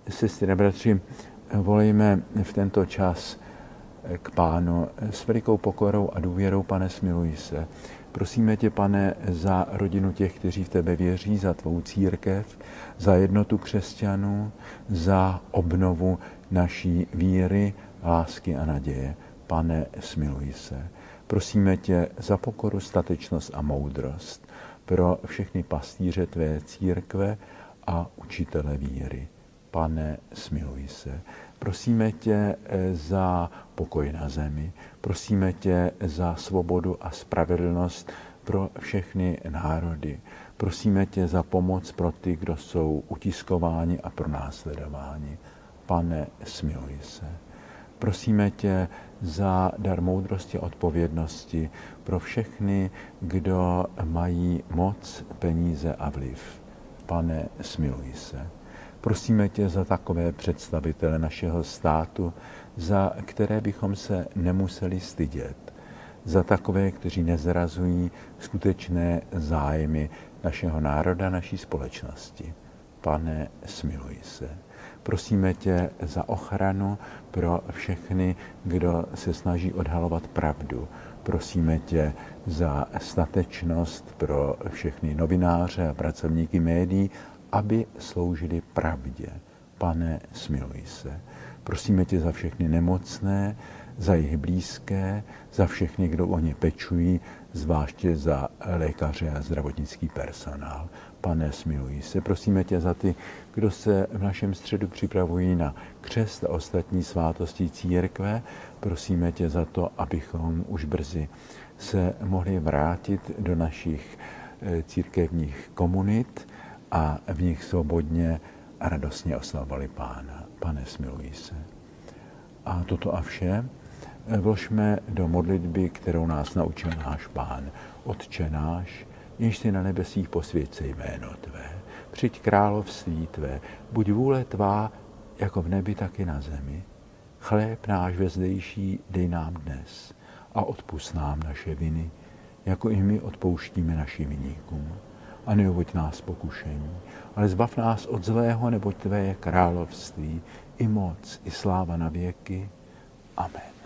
Sestry a bratři, volejme v tento čas k Pánu s velikou pokorou a důvěrou. Pane, smiluj se. Prosíme tě, Pane, za rodinu těch, kteří v tebe věří, za tvou církev, za jednotu křesťanů, za obnovu naší víry, lásky a naděje. Pane, smiluj se. Prosíme tě za pokoru, statečnost a moudrost pro všechny pastýře tvé církve a učitele víry. Pane, smiluj se. Prosíme tě za pokoj na zemi. Prosíme tě za svobodu a spravedlnost pro všechny národy. Prosíme tě za pomoc pro ty, kdo jsou utiskováni a pronásledováni. Pane, smiluj se. Prosíme tě za dar moudrosti a odpovědnosti pro všechny, kdo mají moc, peníze a vliv. Pane, smiluj se. Prosíme tě za takové představitele našeho státu, za které bychom se nemuseli stydět. Za takové, kteří nezrazují skutečné zájmy našeho národa, naší společnosti. Pane, smiluj se. Prosíme tě za ochranu pro všechny, kdo se snaží odhalovat pravdu. Prosíme tě za statečnost pro všechny novináře a pracovníky médií, aby sloužili pravdě. Pane, smiluj se. Prosíme tě za všechny nemocné, za jejich blízké, za všechny, kdo o ně pečují, zvláště za lékaře a zdravotnický personál. Pane, smiluj se. Prosíme tě za ty, kdo se v našem středu připravují na křest a ostatní svátosti církve. Prosíme tě za to, abychom už brzy se mohli vrátit do našich církevních komunit a v nich svobodně a radostně oslavovali Pána. Pane, smiluj se. A toto a vše vložme do modlitby, kterou nás naučil náš Pán. Otče náš, jenž jsi na nebesích, posvěť se jméno tvé. Přijď království tvé, buď vůle tvá, jako v nebi, tak i na zemi. Chléb náš vezdejší dej nám dnes a odpusť nám naše viny, jako i my odpouštíme našim viníkům. A neuvoď nás pokušení, ale zbav nás od zlého, neboť tvé je království, i moc, i sláva na věky. Amen.